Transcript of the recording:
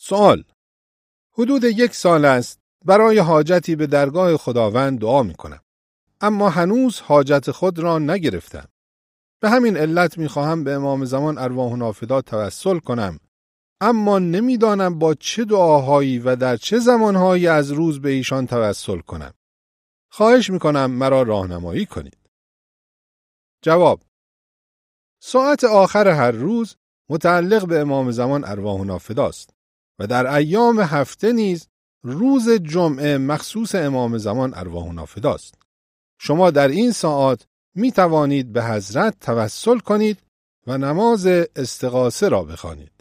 سوال: حدود 1 سال است برای حاجتی به درگاه خداوند دعا می کنم، اما هنوز حاجت خود را نگرفتم. به همین علت می خواهم به امام زمان ارواح و نافذات توسل کنم، اما نمیدانم با چه دعاهایی و در چه زمانهایی از روز به ایشان توسل کنم. خواهش می کنم مرا راهنمایی کنید. جواب: ساعت آخر هر روز متعلق به امام زمان ارواح و نافذات است و در ایام هفته نیز روز جمعه مخصوص امام زمان ارواح و نافذات است. شما در این ساعات می توانید به حضرت توسل کنید و نماز استغاثه را بخوانید.